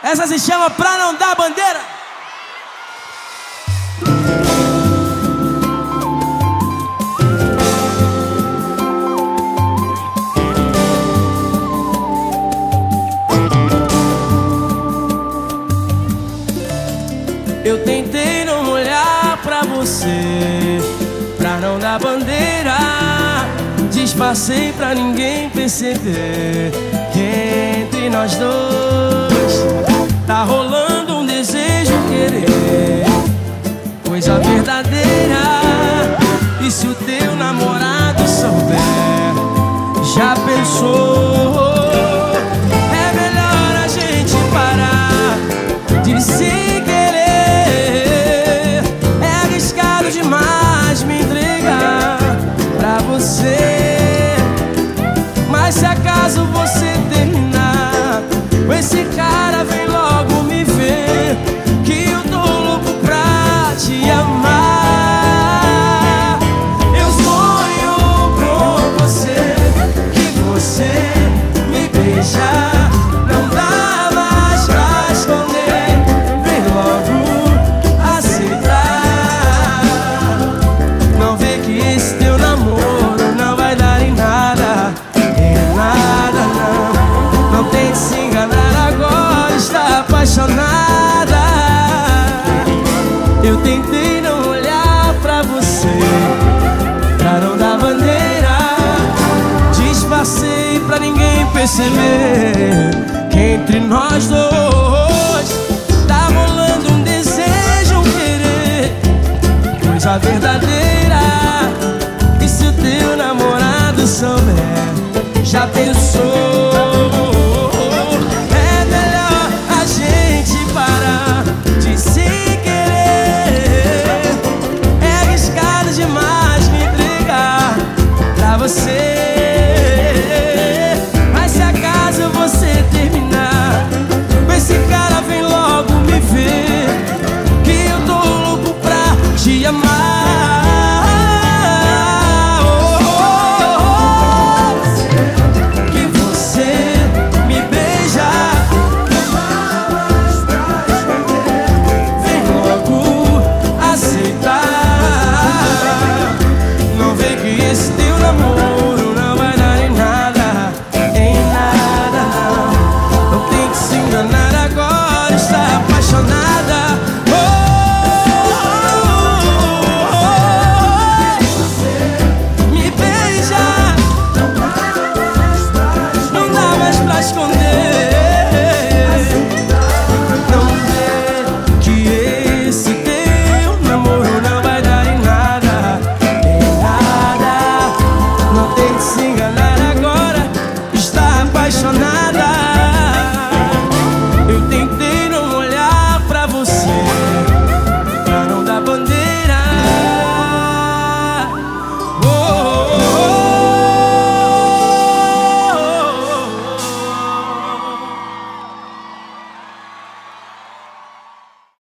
Essa se chama Pra Não Dar Bandeira. Eu tentei não olhar pra você, pra não dar bandeira. Disfarcei pra ninguém perceber que entre nós dois tá rolando um desejo, querer coisa verdadeira. E se o teu namorado souber, já pensou? É melhor a gente parar de se querer. É arriscado demais me entregar pra você. Mas se acaso você terminar com esse cara, vem logo me ver, que eu tô louco pra te amar. Eu sonho com você, que você me beija, não dá mais pra esconder, vem logo aceitar. Não vê que esse teu namoro não vai dar em nada, nada não. Não tente se enganar agora, está apaixonada. Eu tentei não olhar pra você, pra não dar bandeira. Disfarcei pra ninguém perceber que entre nós dois